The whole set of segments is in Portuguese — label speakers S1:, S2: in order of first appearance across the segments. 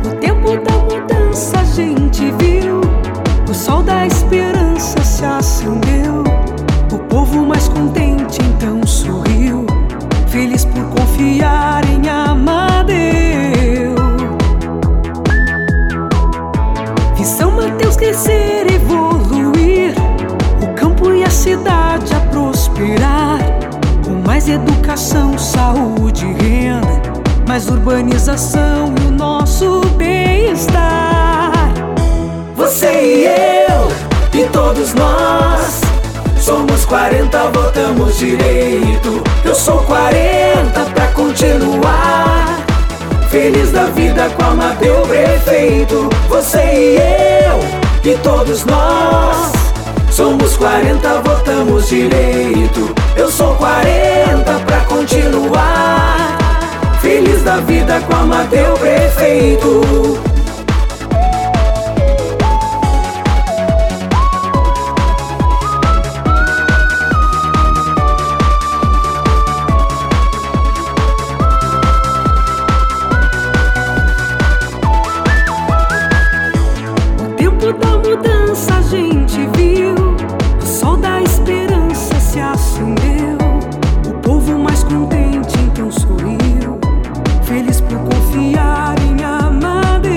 S1: No tempo da mudança a gente viu o sol da esperança se acendeu. O povo mais contente então sorriu, feliz por confiar em Amadeu. Vi São Mateus crescer, evoluir, o campo e a cidade a prosperar, com mais educação, saúde e renda, mais urbanização e o nosso bem-estar. Você e eu e todos nós somos 40, votamos direito. Eu sou 40 pra continuar, feliz da vida com Amadeu prefeito. Você e eu e todos nós somos 40, votamos direito. Eu sou 40 pra continuar, feliz da vida com Amadeu prefeito. Da mudança a gente viu o sol da esperança se acendeu. O povo mais contente então sorriu, feliz por confiar em Amadeu.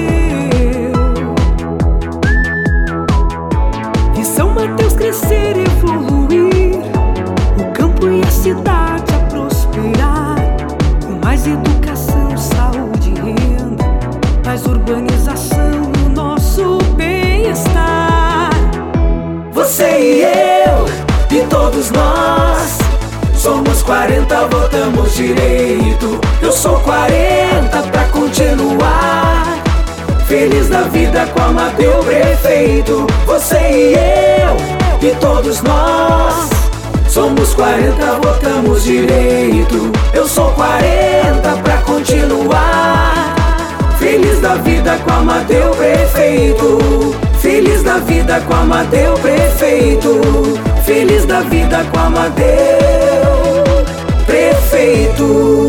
S1: Vi São Mateus crescer, evoluir, o campo e a cidade a prosperar, com mais educação, saúde e renda, mais urbanização e o nosso bem-estar. Você e eu e todos nós somos 40, votamos direito. Eu sou 40 pra continuar, feliz da vida com Amadeu prefeito. Você e eu e todos nós somos 40, votamos direito. Eu sou 40 pra continuar, feliz da vida com Amadeu prefeito. Feliz da vida com Amadeu prefeito. Feliz da vida com Amadeu prefeito.